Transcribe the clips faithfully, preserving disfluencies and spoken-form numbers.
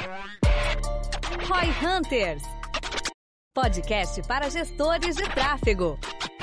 Roy Hunters, podcast para gestores de tráfego.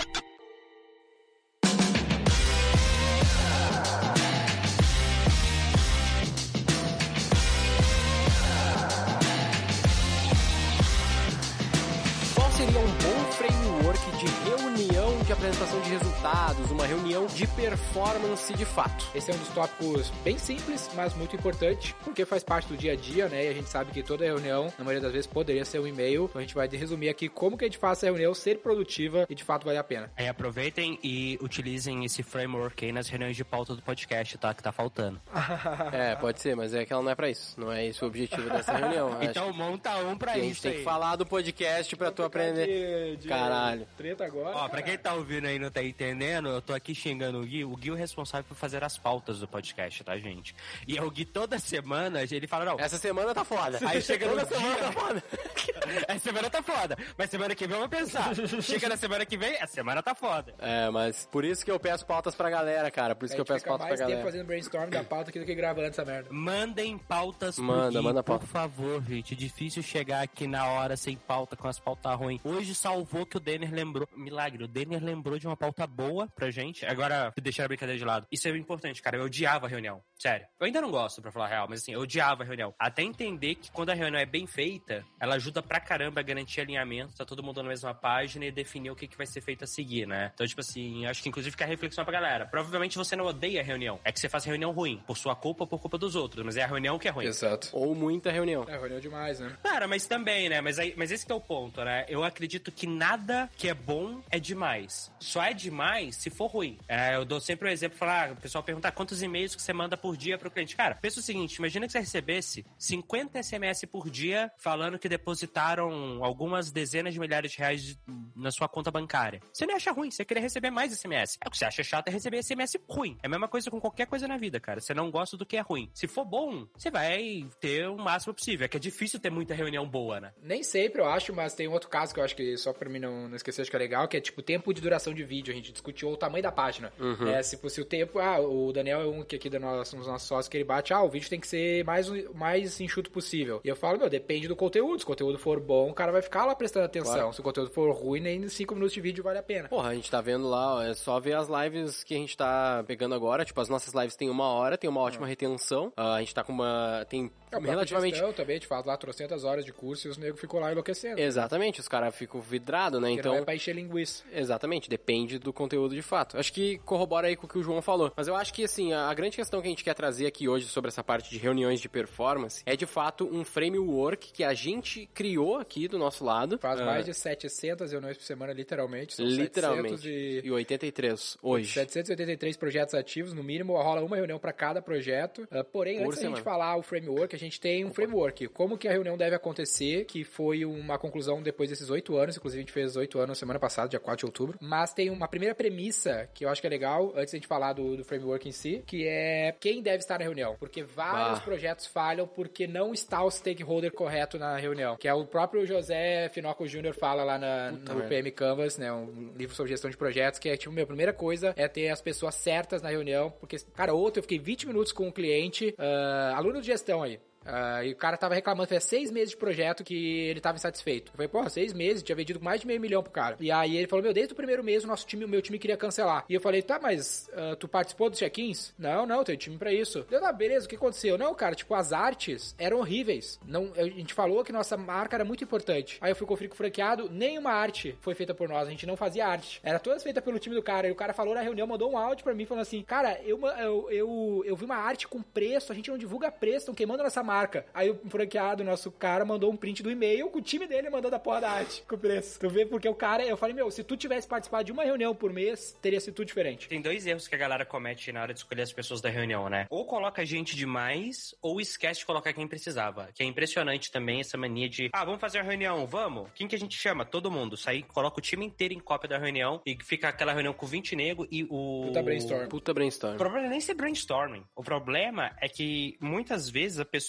Seria um bom framework de reunião de apresentação de resultados, uma reunião de performance de fato. Esse é um dos tópicos bem simples, mas muito importante, porque faz parte do dia a dia, né? E a gente sabe que toda reunião, na maioria das vezes, poderia ser um e-mail. Então a gente vai resumir aqui como que a gente faz essa reunião ser produtiva e de fato vale a pena. Aí aproveitem e utilizem esse framework aí nas reuniões de pauta do podcast, tá? Que tá faltando. É, pode ser, mas é que ela não é pra isso. Não é esse o objetivo dessa reunião. Então monta um pra isso. A isso gente tem aí. que falar do podcast pra tu aprender. De, de Caralho. Treta agora. Ó, pra quem tá ouvindo aí e não tá entendendo, eu tô aqui xingando o Gui. O Gui é o responsável por fazer as pautas do podcast, tá, gente? E é o Gui toda semana, ele fala, não... Essa semana tá foda. Aí chega no Toda dia... semana tá foda. Essa semana tá foda. Mas semana que vem eu vou pensar. Chega na semana que vem, a semana tá foda. É, mas por isso que eu peço pautas pra galera, cara. Por isso que eu peço pautas pra galera. A gente fica mais galera. tempo fazendo brainstorm da pauta aqui do que gravando essa merda. Mandem pautas Manda, pro Gui, manda por pauta. favor, gente. É difícil chegar aqui na hora sem pauta, com as pautas ruins. Hoje salvou que o Denner lembrou. Milagre, o Denner lembrou de uma pauta boa pra gente. Agora, deixar a brincadeira de lado. Isso é importante, cara. Eu odiava a reunião. Sério. Eu ainda não gosto, pra falar a real, mas assim, eu odiava a reunião. Até entender que quando a reunião é bem feita, ela ajuda pra caramba a garantir alinhamento, tá todo mundo na mesma página e definir o que, que vai ser feito a seguir, né? Então, tipo assim, acho que inclusive fica a reflexão pra galera. Provavelmente você não odeia a reunião. É que você faz reunião ruim, por sua culpa ou por culpa dos outros, mas é a reunião que é ruim. Exato. Ou muita reunião. É, reunião demais, né? Cara, mas também, né? Mas, aí, mas esse que é o ponto, né? Eu acredito que nada que é bom é demais. Só é demais se for ruim. É, eu dou sempre o um exemplo, falar, ah, o pessoal pergunta quantos e-mails que você manda por dia pro cliente. Cara, pensa o seguinte, imagina que você recebesse cinquenta S M S por dia falando que depositaram algumas dezenas de milhares de reais de, na sua conta bancária. Você não acha ruim, você querer receber mais S M S. É o que você acha chato é receber S M S ruim. É a mesma coisa com qualquer coisa na vida, cara. Você não gosta do que é ruim. Se for bom, você vai ter o máximo possível. É que é difícil ter muita reunião boa, né? Nem sempre, eu acho, mas tem um outro caso que eu acho que, só pra mim não, não esquecer, acho que é legal, que é tipo tempo de duração de vídeo. A gente discutiu o tamanho da página. Uhum. É, se, se o tempo... Ah, o Daniel é um que aqui da nossa, um dos nossos sócios que ele bate, ah, o vídeo tem que ser mais, mais enxuto possível. E eu falo, meu, depende do conteúdo. Se o conteúdo for bom, o cara vai ficar lá prestando atenção. Claro. Se o conteúdo for ruim, nem cinco minutos de vídeo vale a pena. Porra, a gente tá vendo lá, ó, é só ver as lives que a gente tá pegando agora. Tipo, as nossas lives tem uma hora, tem uma ótima uhum. retenção. Uh, a gente tá com uma... Tem é, relativamente... Gestão, também, a gente faz lá trocentas horas de curso e os negros ficam lá enlouquecendo. Exatamente, os caras ficam vidrados, né? Porque então não é pra encher linguiça. Exatamente, depende do conteúdo de fato. Acho que corrobora aí com o que o João falou. Mas eu acho que, assim, a, a grande questão que a gente quer trazer aqui hoje sobre essa parte de reuniões de performance é, de fato, um framework que a gente criou aqui do nosso lado. Faz uh, mais de setecentas reuniões por semana, literalmente. São literalmente. setecentos e oitenta e três hoje. setecentos e oitenta e três projetos ativos, no mínimo, rola uma reunião para cada projeto. Uh, porém, por antes da semana. gente falar o framework, a gente tem um framework. Como que a reunião deve acontecer, que foi uma conclusão depois desses oito anos. Inclusive, a gente fez oito anos semana passada, dia quatro de outubro. Mas tem uma primeira premissa que eu acho que é legal, antes da gente falar do, do framework em si, que é quem deve estar na reunião. Porque vários bah. projetos falham porque não está o stakeholder correto na reunião. Que é o próprio José Finoco Júnior fala lá na, no merda. P M Canvas, né? Um livro sobre gestão de projetos, que é tipo, meu, a primeira coisa é ter as pessoas certas na reunião. Porque, cara, ontem eu fiquei vinte minutos com um cliente, uh, aluno de gestão aí. Uh, e o cara tava reclamando, faz seis meses de projeto que ele tava insatisfeito. Eu falei, porra, seis meses, tinha vendido mais de meio milhão pro cara. E aí ele falou, meu, desde o primeiro mês o nosso time, o meu time queria cancelar. E eu falei, tá, mas uh, tu participou dos check-ins? Não, não, tem time pra isso. Eu, tá, beleza, o que aconteceu? Não, cara, tipo, as artes eram horríveis. Não, a gente falou que nossa marca era muito importante. Aí eu fui conferir com o franqueado, nenhuma arte foi feita por nós, a gente não fazia arte. Era todas feitas pelo time do cara. E o cara falou na reunião, mandou um áudio pra mim, falando assim, cara, eu, eu, eu, eu vi uma arte com preço, a gente não divulga preço, estão queimando nossa marca. Aí o franqueado, nosso cara, mandou um print do e-mail com o time dele mandando a porra da arte com o preço. Tu vê, porque o cara, eu falei, meu, se tu tivesse participado de uma reunião por mês, teria sido tudo diferente. Tem dois erros que a galera comete na hora de escolher as pessoas da reunião, né? Ou coloca gente demais, ou esquece de colocar quem precisava. Que é impressionante também essa mania de, ah, vamos fazer uma reunião, vamos? Quem que a gente chama? Todo mundo. Sai, coloca o time inteiro em cópia da reunião e fica aquela reunião com vinte nego e o... Puta brainstorm. Puta brainstorm. O problema é nem ser brainstorming. O problema é que muitas vezes a pessoa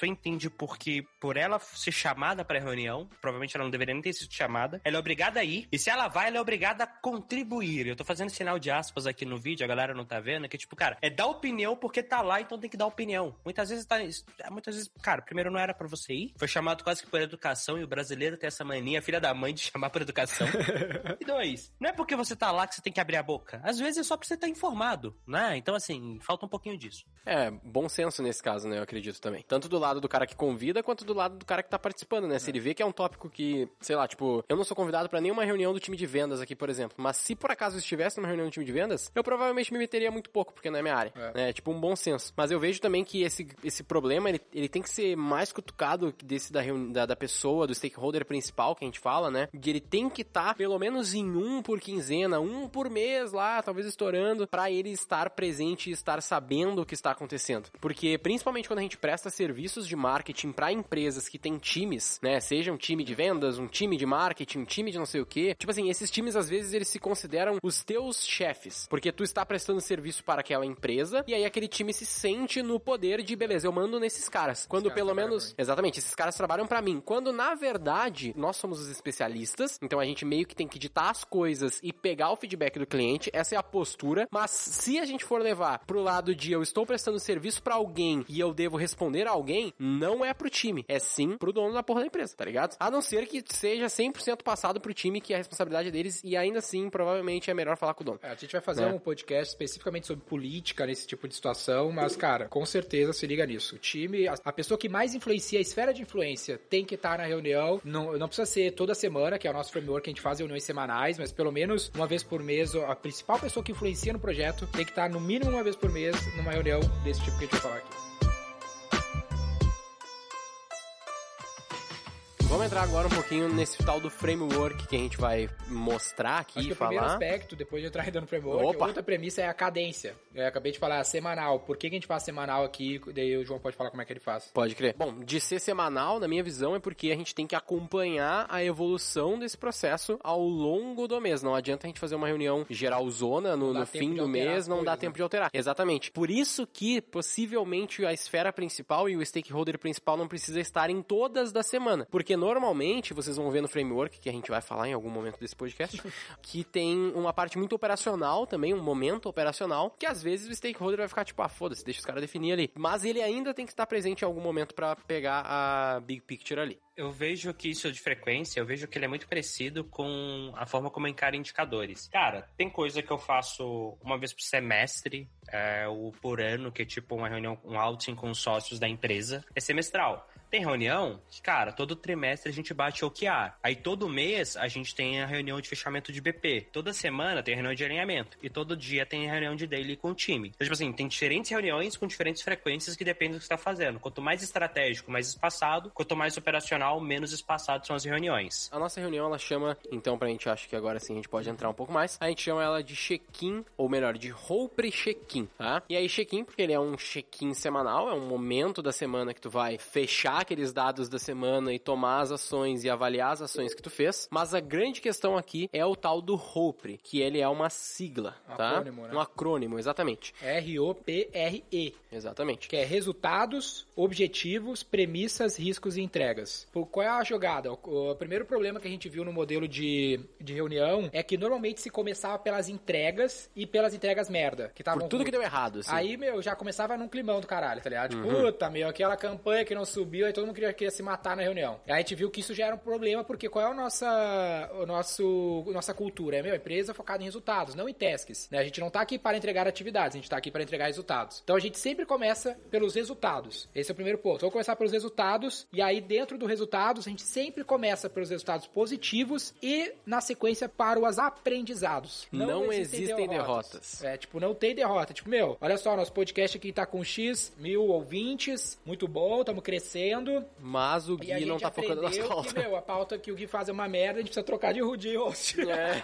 entende porque, por ela ser chamada pra reunião, provavelmente ela não deveria nem ter sido chamada, ela é obrigada a ir, e se ela vai, ela é obrigada a contribuir. Eu tô fazendo sinal de aspas aqui no vídeo, a galera não tá vendo, que tipo, cara, é dar opinião porque tá lá, então tem que dar opinião. Muitas vezes tá, muitas vezes, cara, primeiro não era pra você ir, foi chamado quase que por educação, e o brasileiro tem essa mania, filha da mãe, de chamar por educação. E dois, não é porque você tá lá que você tem que abrir a boca. Às vezes é só pra você estar informado, né? Então, assim, falta um pouquinho disso. É, bom senso nesse caso, né? Eu acredito também. Tanto do lado do cara que convida, quanto do lado do cara que tá participando, né? Se ele vê que é um tópico que, sei lá, tipo, eu não sou convidado pra nenhuma reunião do time de vendas aqui, por exemplo. Mas se por acaso eu estivesse numa reunião do time de vendas, eu provavelmente me meteria muito pouco, porque não é minha área. É, né? Tipo, um bom senso. Mas eu vejo também que esse, esse problema, ele, ele tem que ser mais cutucado desse da, reuni- da, da pessoa, do stakeholder principal que a gente fala, né? De ele tem que estar, tá, pelo menos em um por quinzena, um por mês lá, talvez estourando, pra ele estar presente e estar sabendo o que está acontecendo. Porque, principalmente quando a gente presta serviços de marketing pra empresas que têm times, né? Seja um time de vendas, um time de marketing, um time de não sei o quê. Tipo assim, esses times, às vezes, eles se consideram os teus chefes. Porque tu está prestando serviço para aquela empresa, e aí aquele time se sente no poder de, beleza, eu mando nesses caras. Quando caras pelo menos... Exatamente, esses caras trabalham pra mim. Quando, na verdade, nós somos os especialistas, então a gente meio que tem que ditar as coisas e pegar o feedback do cliente. Essa é a postura. Mas se a gente for levar pro lado de eu estou prestando serviço pra alguém e eu devo responder a alguém, não é pro time. É sim pro dono da porra da empresa, tá ligado? A não ser que seja cem por cento passado pro time, que é a responsabilidade deles, e ainda assim, provavelmente é melhor falar com o dono. É, a gente vai fazer É. um podcast especificamente sobre política nesse tipo de situação, mas, cara, com certeza se liga nisso. O time, a, a pessoa que mais influencia, a esfera de influência, tem que estar na reunião. Não, não precisa ser toda semana, que é o nosso framework, que a gente faz reuniões semanais, mas pelo menos uma vez por mês, a principal pessoa que influencia no projeto tem que estar no mínimo uma vez por mês numa reunião desse tipo que a gente vai falar aqui. Vamos entrar agora um pouquinho nesse tal do framework que a gente vai mostrar aqui Acho que e o primeiro falar. aspecto, depois de entrar ainda no framework, Opa. outra premissa é a cadência. Eu acabei de falar semanal. Por que que a gente faz semanal aqui? Daí o João pode falar como é que ele faz. Pode crer. Bom, de ser semanal, na minha visão, é porque a gente tem que acompanhar a evolução desse processo ao longo do mês. Não adianta a gente fazer uma reunião geralzona no, dá no tempo fim de do alterar mês, as não dá coisas, tempo né? de alterar. Exatamente. Por isso que, possivelmente, a esfera principal e o stakeholder principal não precisa estar em todas da semana. Porque, normalmente, vocês vão ver no framework, que a gente vai falar em algum momento desse podcast, que tem uma parte muito operacional também, um momento operacional, que às vezes o stakeholder vai ficar tipo, ah, foda-se, deixa os caras definir ali. Mas ele ainda tem que estar presente em algum momento pra pegar a big picture ali. Eu vejo que isso de frequência, eu vejo que ele é muito parecido com a forma como eu encaro indicadores. Cara, tem coisa que eu faço uma vez por semestre, é, ou por ano, que é tipo uma reunião, um outing com os sócios da empresa, é semestral. Tem reunião que, cara, todo trimestre a gente bate o Q A. Aí todo mês a gente tem a reunião de fechamento de B P. Toda semana tem a reunião de alinhamento. E todo dia tem a reunião de daily com o time. Então, tipo assim, tem diferentes reuniões com diferentes frequências que dependem do que você tá fazendo. Quanto mais estratégico, mais espaçado. Quanto mais operacional, menos espaçado são as reuniões. A nossa reunião, ela chama, então, pra gente, acho que agora sim a gente pode entrar um pouco mais, a gente chama ela de check-in, ou melhor, de roupre check-in, tá? E aí check-in, porque ele é um check-in semanal, é um momento da semana que tu vai fechar aqueles dados da semana e tomar as ações e avaliar as ações que tu fez, mas a grande questão aqui é o tal do roupre, que ele é uma sigla, Um tá? acrônimo, né? Um acrônimo, exatamente. R O P R E. Exatamente. Que é resultados, objetivos, premissas, riscos e entregas. Pô, qual é a jogada? O, o primeiro problema que a gente viu no modelo de, de reunião é que normalmente se começava pelas entregas e pelas entregas merda. Que tavam Por tudo ruim. que deu errado, assim. Aí, meu, já começava num climão do caralho, tá ligado? Tipo, Uhum. puta, meu, aquela campanha que não subiu, aí todo mundo queria, queria se matar na reunião. Aí a gente viu que isso já era um problema, porque qual é a nossa, o nosso, a nossa cultura? É, meu, empresa focada em resultados, não em tasks, né? A gente não tá aqui para entregar atividades, a gente tá aqui para entregar resultados. Então a gente sempre começa pelos resultados. Esse é o primeiro ponto. Vamos começar pelos resultados, e aí dentro dos resultados, a gente sempre começa pelos resultados positivos e, na sequência, para os aprendizados. Não existem derrotas. É, tipo, não tem derrota. Tipo, meu, olha só, nosso podcast aqui tá com X mil ouvintes, muito bom, estamos crescendo. aprendendo. Mas o E a Gui não gente tá focando nas aprendeu pautas. que, meu, a pauta que o Gui faz é uma merda, a gente precisa trocar de, de host. É.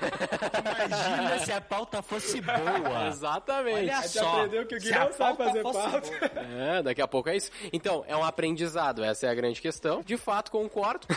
Imagina se a pauta fosse boa. Exatamente. Olha A gente só. aprendeu que o Gui se a não sabe pauta fazer fosse pauta. boa. É, daqui a pouco é isso. Então, é um aprendizado, essa é a grande questão. De fato, concordo.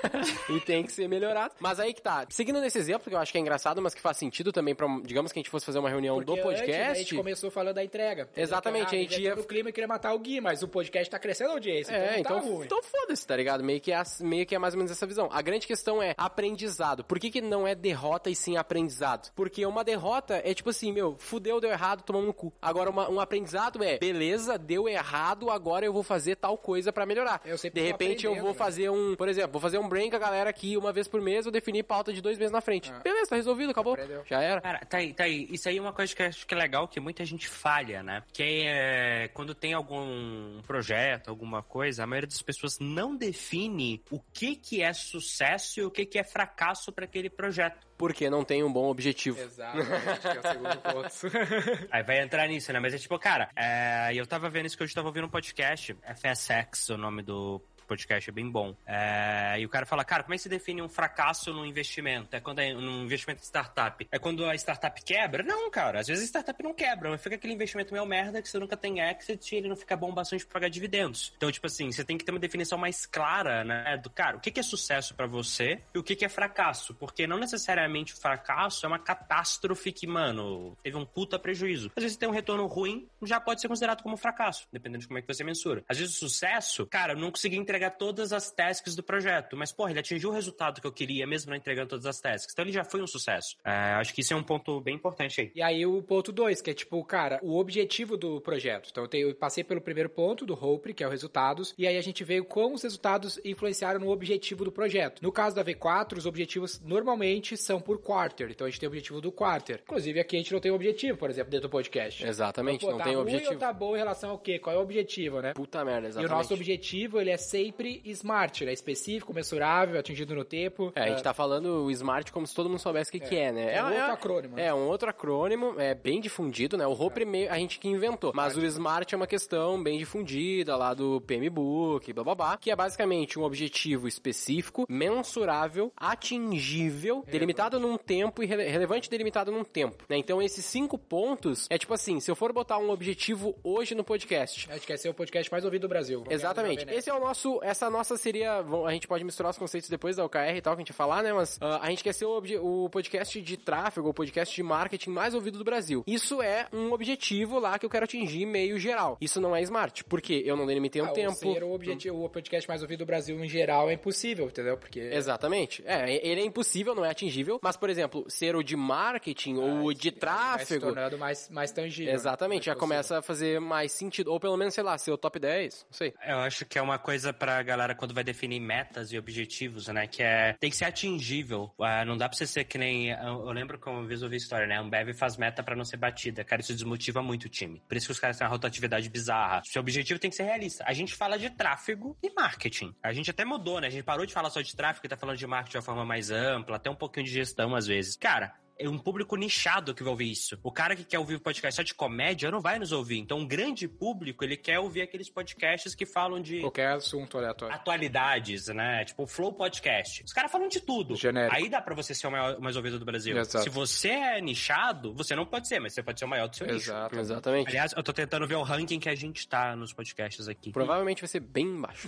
E tem que ser melhorado. Mas aí que tá. Seguindo nesse exemplo, que eu acho que é engraçado, mas que faz sentido também pra, digamos que a gente fosse fazer uma reunião Porque do podcast. Antes, a gente começou falando da entrega. Exatamente, Que, ah, a gente ia... no clima e queria matar o Gui, mas o podcast tá crescendo a audiência, É, então então, não tá ruim. então foda-se, tá ligado? Meio que, é, meio que é mais ou menos essa visão. A grande questão é aprendizado. Por que que não é derrota e sim aprendizado? Porque uma derrota é tipo assim, meu, fudeu, deu errado, tomamos no cu. Agora, uma, um aprendizado é, beleza, deu errado, agora eu vou fazer tal coisa pra melhorar. Eu sempre De tô repente eu vou aprendendo, né? fazer um, por exemplo, vou fazer um brain com a galera aqui uma vez por mês, vou definir pauta de dois meses na frente. Ah. Beleza, tá resolvido, acabou. Aprendeu. Já era. Cara, tá aí, tá aí. Isso aí é uma coisa que eu acho que é legal, que muita gente falha, né? Que é quando tem algum projeto, alguma coisa, a maioria das pessoas não define o que que é sucesso e o que que é fracasso para aquele projeto. Porque não tem um bom objetivo. Exato, acho que é o segundo ponto. Aí vai entrar nisso, né? Mas é tipo, cara, é... eu tava vendo isso que hoje eu tava ouvindo um podcast, F S X, o nome do podcast é bem bom. É, e o cara fala, cara, como é que se define um fracasso no investimento? É quando é um investimento de startup. É quando a startup quebra? Não, cara. Às vezes a startup não quebra, mas fica aquele investimento meio merda que você nunca tem exit e ele não fica bom bastante pra pagar dividendos. Então, tipo assim, você tem que ter uma definição mais clara, né? Do, cara, o que é sucesso pra você e o que é fracasso? Porque não necessariamente o fracasso é uma catástrofe que, mano, teve um puta prejuízo. Às vezes tem um retorno ruim, já pode ser considerado como fracasso, dependendo de como é que você mensura. Às vezes o sucesso, cara, eu não consegui entregar todas as tasks do projeto, mas, porra, ele atingiu o resultado que eu queria, mesmo não entregando todas as tasks. Então ele já foi um sucesso. É, acho que isso é um ponto bem importante aí. E aí o ponto dois, que é tipo, cara, o objetivo do projeto. Então eu, tenho, eu passei pelo primeiro ponto do Hope, que é o resultados, e aí a gente veio como os resultados influenciaram no objetivo do projeto. No caso da V quatro, os objetivos normalmente são por quarter, então a gente tem o objetivo do quarter. Inclusive aqui a gente não tem objetivo, por exemplo, dentro do podcast. Exatamente, então, pô, não tá tem ruim objetivo. Ou tá bom em relação ao quê? Qual é o objetivo, né? Puta merda, exatamente. E o nosso objetivo, ele é sempre smart, ele é específico, mensurável, atingido no tempo. É, a gente tá falando o Smart como se todo mundo soubesse o que é, que é né? É um outro acrônimo. É, um outro acrônimo, é bem difundido, né? O Hope é. a gente que inventou, mas o Smart é uma questão bem difundida lá do P M Book, blá blá blá, que é basicamente um objetivo específico, mensurável, atingível, relevante. Delimitado num tempo e rele- relevante delimitado num tempo, né? Então esses cinco pontos é tipo assim, se eu for botar um objetivo hoje no podcast... A gente quer ser o podcast mais ouvido do Brasil. Exatamente. Esse é o nosso, essa nossa seria, a gente pode misturar os conceitos depois da O K R e tal, que a gente ia falar, né? Mas uh, a gente quer ser o, obje- o podcast de tráfego, o podcast de marketing mais ouvido do Brasil. Isso é um objetivo lá que eu quero atingir meio geral. Isso não é smart, porque eu não delimitei um ah, tempo. Ser o, objetivo, o podcast mais ouvido do Brasil em geral é impossível, entendeu? Porque... Exatamente. É, ele é impossível, não é atingível, mas, por exemplo, ser o de marketing ah, ou o de tráfego... Vai se tornando mais, mais tangível. Exatamente, né? já começa a fazer mais sentido. Ou pelo menos, sei lá, ser o top dez, não sei. Eu acho que é uma coisa pra galera quando vai definir metas e objetivos, né? Que é... Tem que ser atingível. Uh, não dá pra você ser que nem... Eu, eu lembro que uma vez eu ouvi a história, né? A Ambev faz meta pra não ser batida. Cara, isso desmotiva muito o time. Por isso que os caras têm uma rotatividade bizarra. Seu objetivo tem que ser realista. A gente fala de tráfego e marketing. A gente até mudou, né? A gente parou de falar só de tráfego e tá falando de marketing de uma forma mais ampla, até um pouquinho de gestão às vezes. Cara... é um público nichado que vai ouvir isso. O cara que quer ouvir podcast só de comédia não vai nos ouvir. Então, um grande público, ele quer ouvir aqueles podcasts que falam de... qualquer assunto aleatório. Atualidades, né? Tipo, o Flow Podcast. Os caras falam de tudo. Genérico. Aí dá pra você ser o maior, o mais ouvido do Brasil. Exato. Se você é nichado, você não pode ser, mas você pode ser o maior do seu Exato. nicho. Exatamente. Aliás, eu tô tentando ver o ranking que a gente tá nos podcasts aqui. Provavelmente vai ser bem baixo.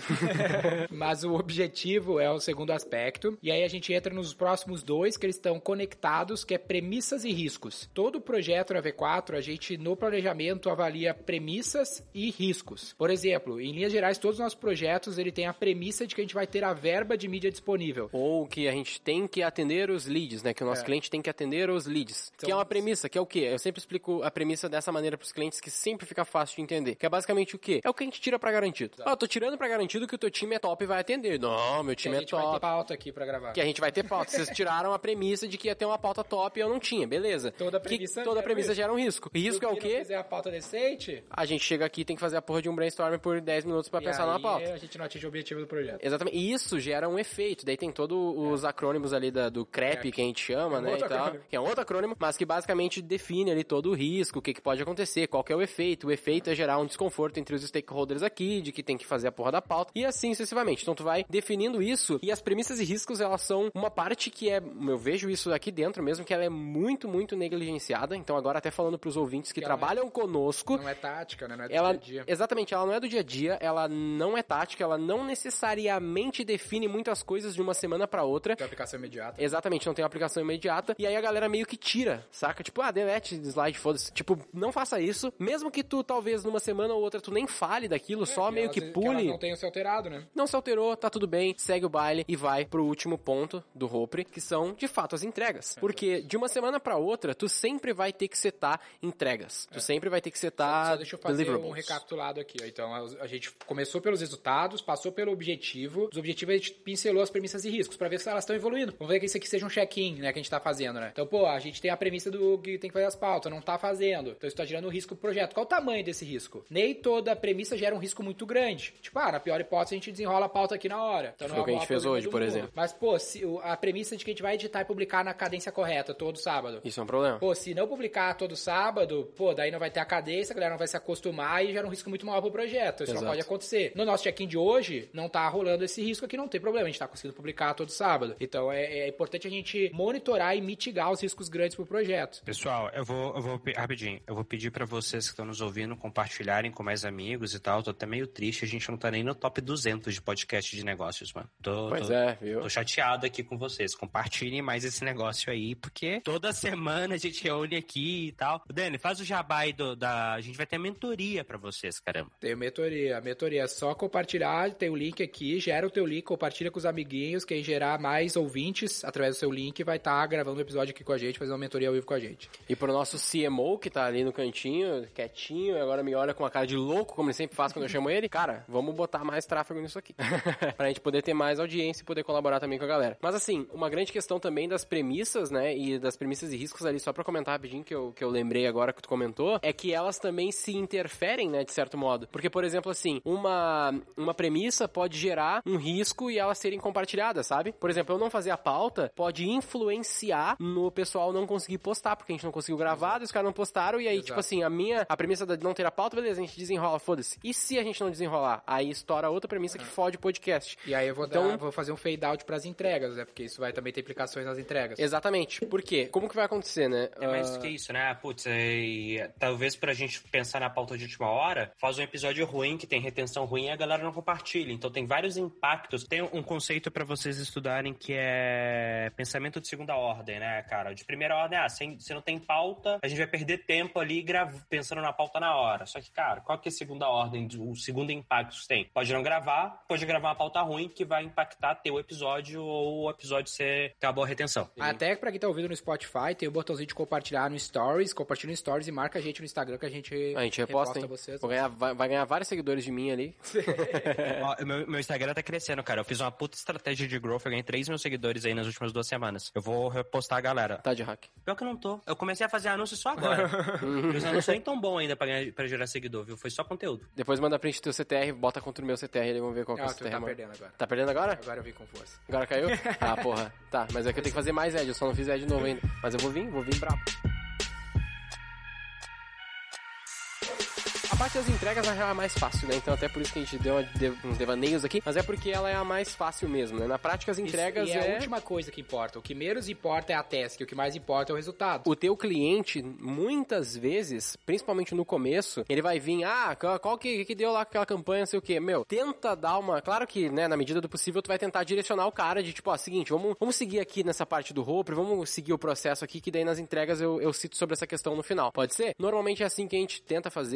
Mas o objetivo é o segundo aspecto. E aí a gente entra nos próximos dois, que eles estão conectados, que é premissas e riscos. Todo projeto na V quatro, a gente no planejamento avalia premissas e riscos. Por exemplo, em linhas gerais, todos os nossos projetos, ele tem a premissa de que a gente vai ter a verba de mídia disponível. Ou que a gente tem que atender os leads, né? Que o nosso É. cliente tem que atender os leads. Então, que é uma premissa, que é o quê? Eu sempre explico a premissa dessa maneira pros clientes, que sempre fica fácil de entender. Que é basicamente o quê? É o que a gente tira pra garantido. Ah, eu tô tirando pra garantido que o teu time é top e vai atender. Não, meu Que time a é gente vai ter top. pauta aqui pra gravar. Que a gente vai ter pauta. Vocês tiraram a premissa de que ia ter uma pauta top top e eu não tinha, beleza. Toda a premissa, que, toda a premissa gera um risco. O risco é o quê? Se fizer a pauta decente, a gente chega aqui e tem que fazer a porra de um brainstorm por dez minutos pra e pensar aí numa pauta. a gente não atinge o objetivo do projeto. Exatamente. E isso gera um efeito. Daí tem todos os é. acrônimos ali da, do C R E P, que a gente chama, é né, e tal. Acrônimo. Que é um outro acrônimo, mas que basicamente define ali todo o risco, o que, que pode acontecer, qual que é o efeito. O efeito é gerar um desconforto entre os stakeholders aqui, de que tem que fazer a porra da pauta, e assim sucessivamente. Então tu vai definindo isso, e as premissas e riscos, elas são uma parte que é, eu vejo isso aqui dentro mesmo, que ela é muito, muito negligenciada. Então agora até falando pros ouvintes que, que trabalham é, conosco... Não é tática, né? Não é do ela, dia a dia. Exatamente, ela não é do dia a dia, ela não é tática, ela não necessariamente define muitas coisas de uma semana pra outra. Tem aplicação imediata. Exatamente, não tem aplicação imediata, e aí a galera meio que tira, saca? Tipo, ah, delete slide, foda-se. Tipo, não faça isso, mesmo que tu, talvez, numa semana ou outra, tu nem fale daquilo, é, só que meio que pule. Que ela não tenha se alterado, né? Não se alterou, tá tudo bem, segue o baile e vai pro último ponto do Hopre, que são, de fato, as entregas. É, Porque de uma semana pra outra, tu sempre vai ter que setar entregas. É. Tu sempre vai ter que setar só, só deixa eu fazer um recapitulado aqui. Ó. Então, a gente começou pelos resultados, passou pelo objetivo. Os objetivos a gente pincelou as premissas e riscos pra ver se elas estão evoluindo. Vamos ver que isso aqui seja um check-in, né, que a gente tá fazendo, né? Então, pô, a gente tem a premissa do que tem que fazer as pautas, não tá fazendo. Então, isso tá gerando um risco pro projeto. Qual o tamanho desse risco? Nem toda premissa gera um risco muito grande. Tipo, ah, na pior hipótese, a gente desenrola a pauta aqui na hora. Então, não Foi é o que a gente fez hoje, por mundo. exemplo. Mas, pô, se, a premissa de que a gente vai editar e publicar na cadência correta todo sábado. Isso é um problema. Pô, se não publicar todo sábado, pô, daí não vai ter a cadência, a galera não vai se acostumar e gera um risco muito maior pro projeto. Isso Exato. Não pode acontecer. No nosso check-in de hoje, não tá rolando esse risco aqui, não tem problema. A gente tá conseguindo publicar todo sábado. Então, é, é importante a gente monitorar e mitigar os riscos grandes pro projeto. Pessoal, eu vou, eu vou rapidinho, eu vou pedir pra vocês que estão nos ouvindo compartilharem com mais amigos e tal. Tô até meio triste, a gente não tá nem no top duzentos de podcast de negócios, mano. Tô, pois tô, é, viu? Tô chateado aqui com vocês. Compartilhem mais esse negócio aí, porque toda semana a gente reúne aqui e tal. Dani, faz o jabá aí do, da... A gente vai ter mentoria pra vocês, caramba. Tem mentoria. A mentoria é só compartilhar, tem o link aqui, gera o teu link, compartilha com os amiguinhos, quem gerar mais ouvintes através do seu link vai estar tá gravando um episódio aqui com a gente, fazendo uma mentoria ao vivo com a gente. E pro nosso C M O, que tá ali no cantinho, quietinho, e agora me olha com uma cara de louco, como ele sempre faz quando eu chamo ele, cara, vamos botar mais tráfego nisso aqui. Pra gente poder ter mais audiência e poder colaborar também com a galera. Mas assim, uma grande questão também das premissas, né, e das premissas e riscos ali, só pra comentar rapidinho, que eu, que eu lembrei agora que tu comentou, é que elas também se interferem, né, de certo modo. Porque, por exemplo, assim, uma, uma premissa pode gerar um risco e elas serem compartilhadas, sabe? Por exemplo, eu não fazer a pauta pode influenciar no pessoal não conseguir postar, porque a gente não conseguiu gravar, os caras não postaram, e aí, Exato. Tipo assim, a minha, a premissa de não ter a pauta, beleza, a gente desenrola, foda-se. E se a gente não desenrolar? Aí estoura outra premissa que fode o podcast. E aí eu vou, então, dar, vou fazer um fade out pras entregas, né? Porque isso vai também ter implicações nas entregas. Exatamente. Por quê? Como que vai acontecer, né? É mais do uh... que isso, né? Putz, é... talvez pra gente pensar na pauta de última hora, faz um episódio ruim, que tem retenção ruim, e a galera não compartilha. Então tem vários impactos. Tem um conceito pra vocês estudarem que é pensamento de segunda ordem, né, cara? De primeira ordem, ah, se, se não tem pauta, a gente vai perder tempo ali grav... pensando na pauta na hora. Só que, cara, qual que é a segunda ordem, o segundo impacto que tem? Pode não gravar, pode gravar uma pauta ruim que vai impactar teu episódio ou o episódio ser ter uma boa retenção. Até pra quem tá ouvindo no Spotify, tem o botãozinho de compartilhar no Stories, compartilha no Stories e marca a gente no Instagram que a gente a gente reposta, reposta vocês. Vou ganhar, vai, vai ganhar vários seguidores de mim ali. Ó, meu, meu Instagram tá crescendo, cara. Eu fiz uma puta estratégia de growth, eu ganhei três mil seguidores aí nas últimas duas semanas. Eu vou repostar a galera. Tá de hack. Pior que eu não tô. Eu comecei a fazer anúncio só agora. Os anúncios nem tão bom ainda pra, ganhar, pra gerar seguidor, viu? Foi só conteúdo. Depois manda print do teu C T R, bota contra o meu C T R e vamos ver qual que é o C T R. Tá mano. perdendo agora. Tá perdendo agora? Agora eu vim com força. Agora caiu? Ah, porra. Tá, mas é que eu tenho que fazer mais Ed, eu só não fiz Ed novo ainda. Mas eu vou vir, vou vir brabo. A parte das entregas é a mais fácil, né? Então até por isso que a gente deu uns devaneios aqui, mas é porque ela é a mais fácil mesmo, né? Na prática as entregas isso, e é... é a última coisa que importa. O que menos importa é a task, o que mais importa é o resultado. O teu cliente, muitas vezes, principalmente no começo, ele vai vir, ah, qual que, que deu lá aquela campanha, não sei o quê. Meu, tenta dar uma... Claro que, né, na medida do possível, tu vai tentar direcionar o cara de tipo, ó, seguinte, vamos, vamos seguir aqui nessa parte do Hopre, vamos seguir o processo aqui, que daí nas entregas eu, eu cito sobre essa questão no final. Pode ser? Normalmente é assim que a gente tenta fazer, obviamente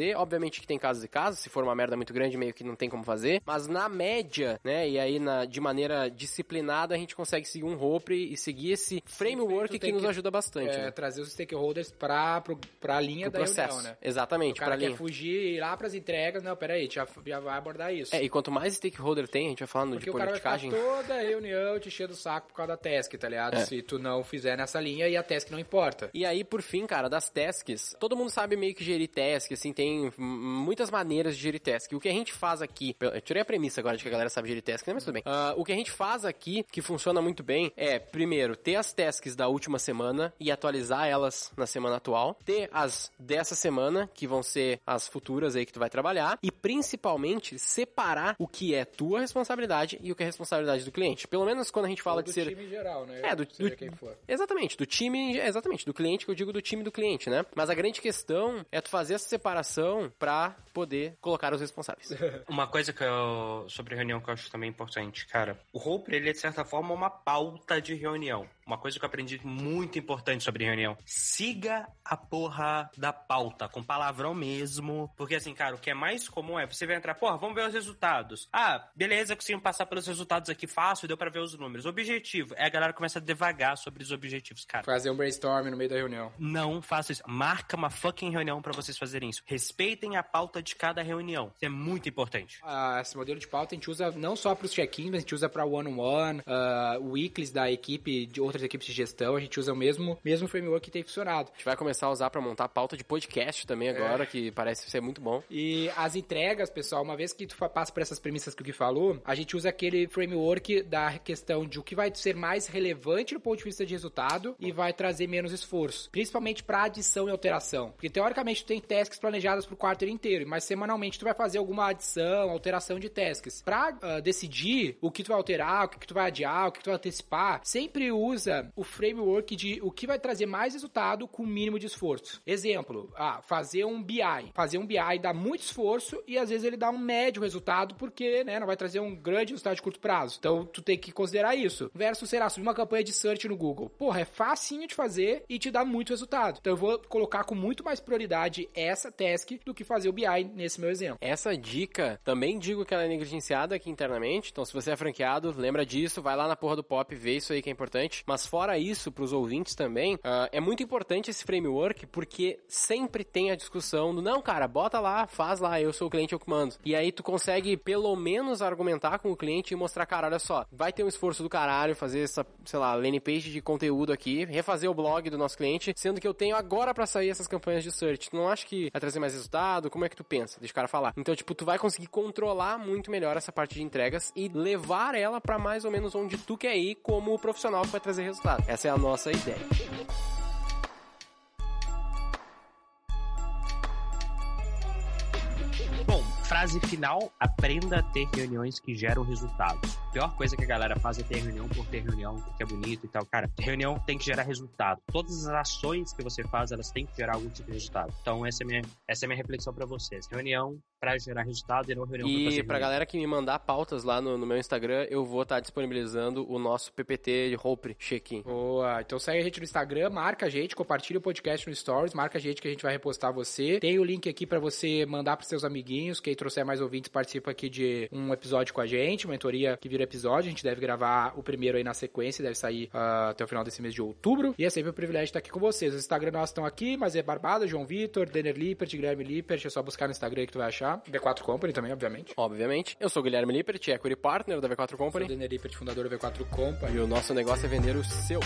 obviamente que tem casos e casos, se for uma merda muito grande, meio que não tem como fazer, mas na média, né, e aí na, de maneira disciplinada, a gente consegue seguir um rope e seguir esse framework que, que nos ajuda bastante. É, né? trazer os stakeholders pra, pro, pra linha Pro da processo. reunião, né? Exatamente, o cara pra quer linha. fugir, ir lá pras entregas, não, peraí, já, já vai abordar isso. É, e quanto mais stakeholder tem, a gente vai falando Porque de o cara vai ficar politicagem. toda a reunião te enchendo o saco por causa da task, tá ligado? É. Se tu não fizer nessa linha e a task não importa. E aí, por fim, cara, das tasks, todo mundo sabe meio que gerir task, assim, tem muitas maneiras de gerir task. O que a gente faz aqui, eu tirei a premissa agora de que a galera sabe gerir task, né? Mas tudo bem. Uh, o que a gente faz aqui, que funciona muito bem, é, primeiro, ter as tasks da última semana e atualizar elas na semana atual, ter as dessa semana, que vão ser as futuras aí que tu vai trabalhar, e principalmente separar o que é tua responsabilidade e o que é responsabilidade do cliente. Pelo menos quando a gente fala Ou de do ser... time em geral, né? É, do, Seja do quem for. Exatamente, do time, exatamente, do cliente, que eu digo do time do cliente, né? Mas a grande questão é tu fazer essa separação pra poder colocar os responsáveis. Uma coisa que eu, sobre reunião que eu acho também importante, cara, o Roper, ele é de certa forma uma pauta de reunião. Uma coisa que eu aprendi muito importante sobre reunião. Siga a porra da pauta, com palavrão mesmo. Porque assim, cara, o que é mais comum é você vai entrar, porra, vamos ver os resultados. Ah, beleza, conseguimos passar pelos resultados aqui fácil, deu pra ver os números. O objetivo é a galera começa a devagar sobre os objetivos, cara. Fazer um brainstorm no meio da reunião. Não faça isso. Marca uma fucking reunião pra vocês fazerem isso. Respeitem a pauta de cada reunião. Isso é muito importante. Ah, esse modelo de pauta a gente usa não só pros check-ins, mas a gente usa pra one-on-one, uh, weeklies da equipe, de outras equipes de gestão, a gente usa o mesmo, mesmo framework que tem funcionado. A gente vai começar a usar pra montar a pauta de podcast também agora, É. que parece ser muito bom. E as entregas, pessoal, uma vez que tu fa- passa por essas premissas que o Gui falou, a gente usa aquele framework da questão de o que vai ser mais relevante do ponto de vista de resultado e vai trazer menos esforço. Principalmente pra adição e alteração. Porque, teoricamente, tu tem tasks planejadas pro quarto inteiro, mas semanalmente tu vai fazer alguma adição, alteração de tasks. Pra uh, decidir o que tu vai alterar, o que, que tu vai adiar, o que, que tu vai antecipar, sempre usa o framework de o que vai trazer mais resultado com o mínimo de esforço. Exemplo, ah, fazer um B I. Fazer um B I dá muito esforço e às vezes ele dá um médio resultado porque, né, não vai trazer um grande resultado de curto prazo. Então, tu tem que considerar isso. Versus, será, subir uma campanha de search no Google. Porra, é facinho de fazer e te dá muito resultado. Então, eu vou colocar com muito mais prioridade essa task do que fazer o B I nesse meu exemplo. Essa dica, também digo que ela é negligenciada aqui internamente, então se você é franqueado, lembra disso, vai lá na porra do pop, vê isso aí que é importante. Mas fora isso, pros ouvintes também, uh, é muito importante esse framework, porque sempre tem a discussão do, não, cara, bota lá, faz lá, eu sou o cliente, eu que mando. E aí tu consegue, pelo menos, argumentar com o cliente e mostrar, cara, olha só, vai ter um esforço do caralho fazer essa, sei lá, landing page de conteúdo aqui, refazer o blog do nosso cliente, sendo que eu tenho agora pra sair essas campanhas de search. Tu não acha que vai trazer mais resultado? Como é que tu pensa? Deixa o cara falar. Então, tipo, tu vai conseguir controlar muito melhor essa parte de entregas e levar ela pra mais ou menos onde tu quer ir como profissional que vai trazer resultado. Essa é a nossa ideia. Bom, frase final, aprenda a ter reuniões que geram resultados. A pior coisa que a galera faz é ter reunião por ter reunião, porque é bonito e tal. Cara, reunião tem que gerar resultado. Todas as ações que você faz, elas têm que gerar algum tipo de resultado. Então, essa é a minha, essa é a minha reflexão pra vocês. Reunião pra gerar resultado e não reunião pra fazer E pra reunião. galera que me mandar pautas lá no, no meu Instagram, eu vou estar disponibilizando o nosso P P T de Roper check-in. Boa, então segue a gente no Instagram, marca a gente, compartilha o podcast no Stories, marca a gente que a gente vai repostar você. Tem o link aqui pra você mandar pros seus amiguinhos, quem trouxer mais ouvintes participa aqui de um episódio com a gente, uma mentoria que vira episódio, a gente deve gravar o primeiro aí na sequência, deve sair uh, até o final desse mês de outubro, e é sempre um privilégio estar aqui com vocês. Os Instagram nossos estão aqui, mas é Barbada, João Vitor, Denner Lippert, Guilherme Lippert, é só buscar no Instagram que tu vai achar. V quatro Company também, obviamente. Obviamente. Eu sou o Guilherme Lippert, Equity Partner da V quatro Sou o Company. Denner Lippert, fundador da V quatro Company. E o nosso negócio é vender o seu.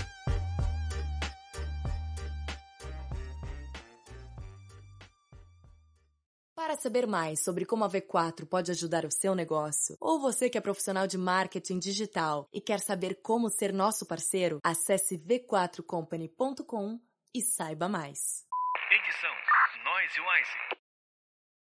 Para saber mais sobre como a V quatro pode ajudar o seu negócio, ou você que é profissional de marketing digital e quer saber como ser nosso parceiro, acesse v quatro company ponto com e saiba mais. Edição Noise Wise.